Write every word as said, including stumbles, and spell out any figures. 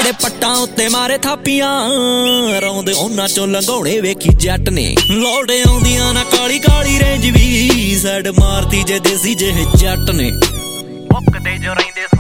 ਦੇ ਪੱਟਾਂ ਉੱਤੇ ਮਾਰੇ ਥਾਪੀਆਂ ਰੌਂਦੇ ਉਹਨਾਂ ਚੋਂ ਲੰਘਾਉਣੇ ਵੇਖੀ ਜੱਟ ਨੇ ਲੋੜੇ ਆਉਂਦੀਆਂ ਨਾ ਕਾਲੀ ਕਾਲੀ ਰੇਂਜ ਵੀ ਸਾਈਡ ਮਾਰਦੀ ਜੇ ਦੇਸੀ ਜਿਹੇ ਜੱਟ ਨੇ ਮੁੱਕਦੇ ਜੋ ਰਹਿੰਦੇ